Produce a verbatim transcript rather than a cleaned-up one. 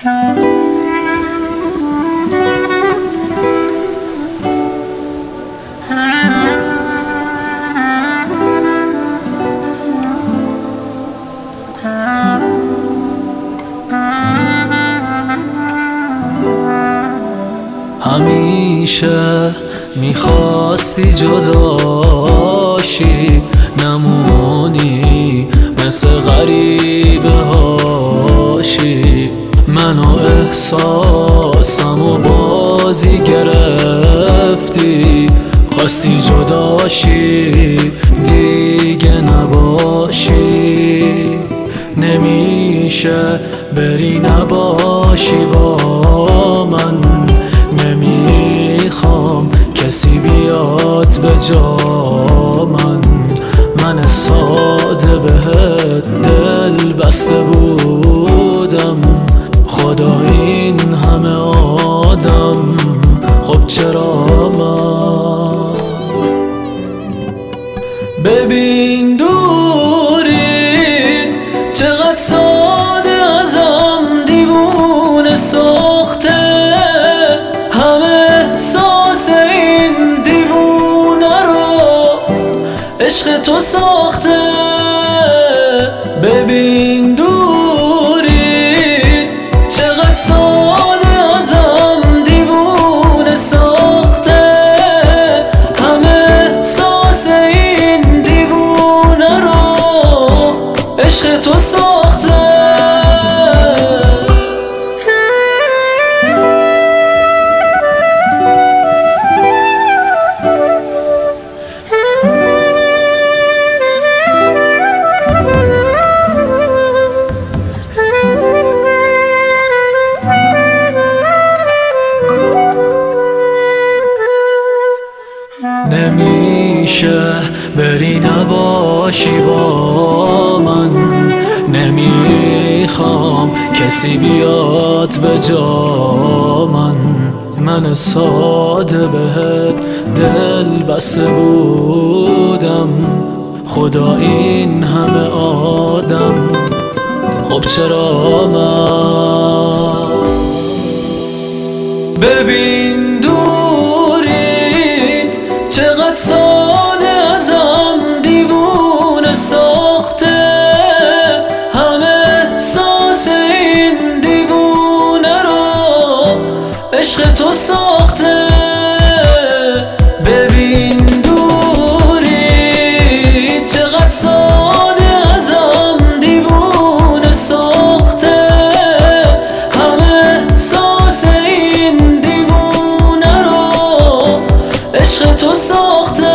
همیشه میخواستی جداشی، نمونی مثل غریبه هاشی. منو احساسمو بازی گرفتی، خواستی جداشی دیگه نباشی. نمیشه بری نباشی با من، نمیخوام کسی بیاد به جا من. من ساده بهت دل بسته بودم، خدا این همه آدم، خب چرا من؟ ببین دورید چقدر ساده ازم دیوونه ساخته، همه احساس این دیوونه رو عشق تو ساخته. ببین دورید چقدر ساده ازم دیوونه ساخته، همه احساس این دیوونه رو عشق تو ساخته. نمیشه بری نباشی با من، نمیخوام کسی بیاد به جا من. من ساده بهت دل بسته بودم، خدا این همه آدم، خب چرا من؟ ببین دورید چقدر ساده ازم دیوونه ساخته، همه احساس این دیوونه رو عشق تو ساخته. ببین دورید چقدر ساده ازم دیوونه ساخته، همه احساس این دیوونه رو عشق تو ساخته.